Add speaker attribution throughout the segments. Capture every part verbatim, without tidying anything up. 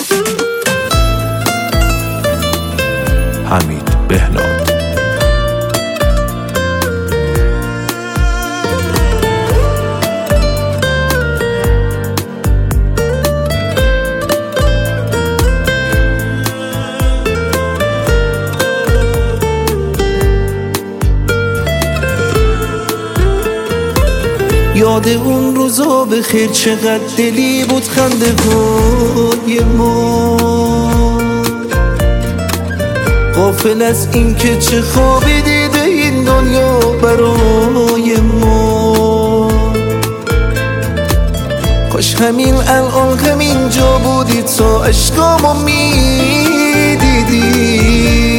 Speaker 1: حمید بهنام.
Speaker 2: یاد اون روزا بخیر، چقدر دلی بود خنده های ما، غافل از این که چه خوابی دیده این دنیا برای ما. کاش همین الان همین جا بودی تا عشقامو میدیدی،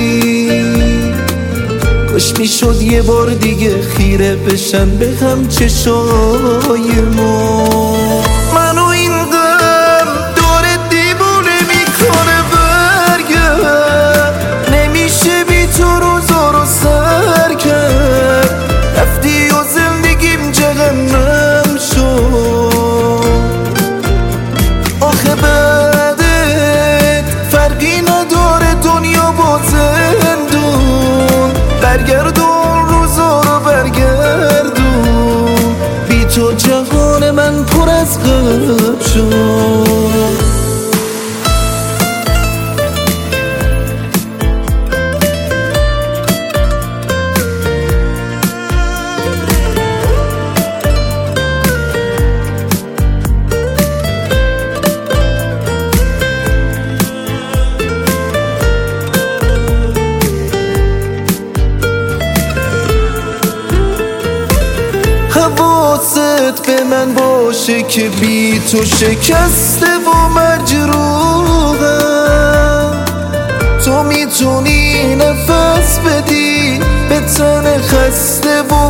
Speaker 2: کاش میشد یه بار دیگه خیره بشن به هم چشای ما. منو این غم داره دیوونه میکنه، برگرد نمیشه بی تو روزا رو سر کرد. رفتی و زندگیم جهنم شد، آخه بعدت فرقی نداره دنیا با زندون. برگردون روزا رو برگردون، بی تو جهان من پر از غم شد. حواست به من باشه که بی تو شکسته و مجروحم. تو میتونی نفس بدی به تن خسته و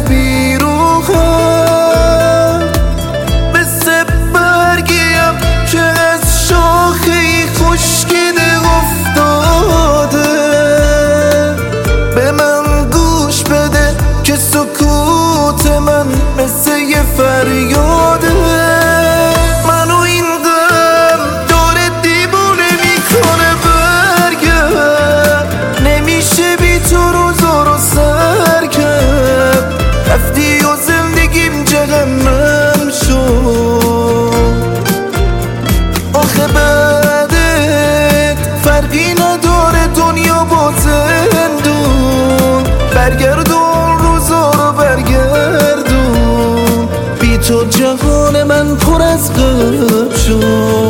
Speaker 2: بیروحم. مثل برگیم که از شاخه خشکیده افتاده، به من گوش بده که سکوت من مثل یه فریاده. منو این غم داره دیوونه میکنه، برگرد نمیشه بی تو روزا رو سر کرد. رفتی و زندگیم جهنم شد، آخه بعدت فرقی نداره دنیا با زندون. برگردون روزا رو برگردون، بی تو جهان من پر از غم شد.